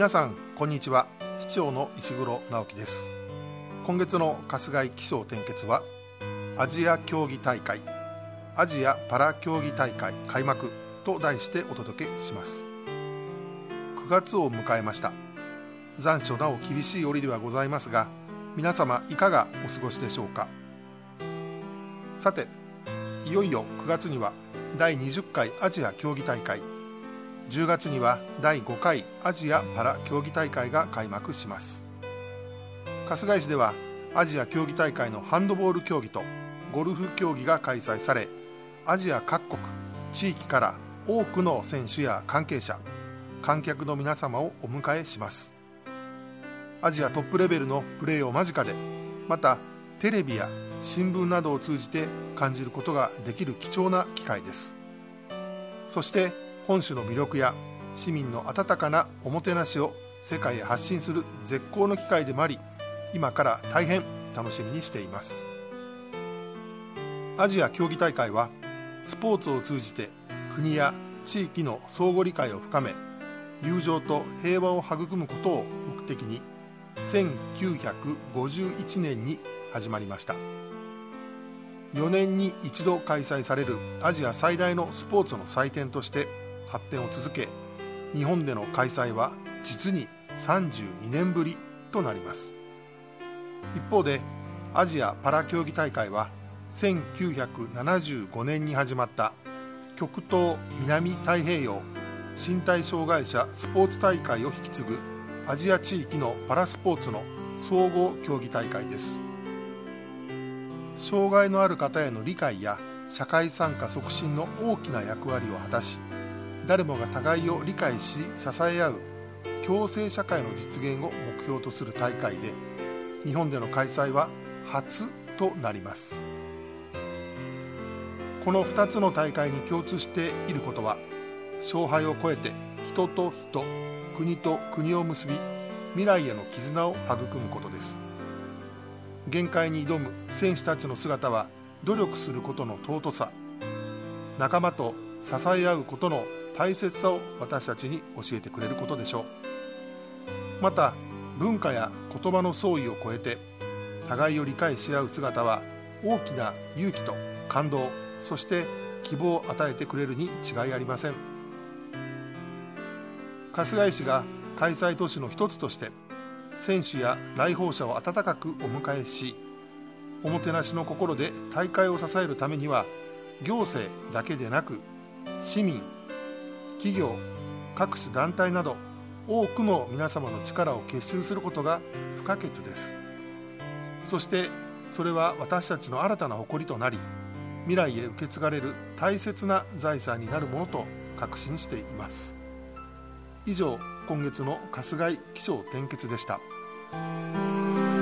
皆さんこんにちは。市長の石黒直樹です。今月の春日井起承転結はアジア競技大会、アジアパラ競技大会開幕と題してお届けします。9月を迎えました。残暑なお厳しい折ではございますが、皆様いかがお過ごしでしょうか。さて、いよいよ9月には第20回アジア競技大会、10月には第5回アジアパラ競技大会が開幕します。春日井市ではアジア競技大会のハンドボール競技とゴルフ競技が開催され、アジア各国地域から多くの選手や関係者、観客の皆様をお迎えします。アジアトップレベルのプレーを間近で、またテレビや新聞などを通じて感じることができる貴重な機会です。そして本州の魅力や市民の温かなおもてなしを世界へ発信する絶好の機会でもあり、今から大変楽しみにしています。アジア競技大会はスポーツを通じて国や地域の相互理解を深め、友情と平和を育むことを目的に1951年に始まりました。4年に一度開催されるアジア最大のスポーツの祭典として発展を続け、日本での開催は実に32年ぶりとなります。一方でアジアパラ競技大会は1975年に始まった極東南太平洋身体障害者スポーツ大会を引き継ぐアジア地域のパラスポーツの総合競技大会です。障害のある方への理解や社会参加促進の大きな役割を果たし、誰もが互いを理解し支え合う共生社会の実現を目標とする大会で、日本での開催は初となります。この2つの大会に共通していることは、勝敗を超えて人と人、国と国を結び、未来への絆を育むことです。限界に挑む選手たちの姿は、努力することの尊さ、仲間と支え合うことの大切さを私たちに教えてくれることでしょう。また文化や言葉の相違を超えて互いを理解し合う姿は、大きな勇気と感動、そして希望を与えてくれるに違いありません。春日井市が開催都市の一つとして、選手や来訪者を温かくお迎えし、おもてなしの心で大会を支えるためには、行政だけでなく市民、企業、各種団体など多くの皆様の力を結集することが不可欠です。そしてそれは私たちの新たな誇りとなり、未来へ受け継がれる大切な財産になるものと確信しています。以上、今月の春日井起承転結でした。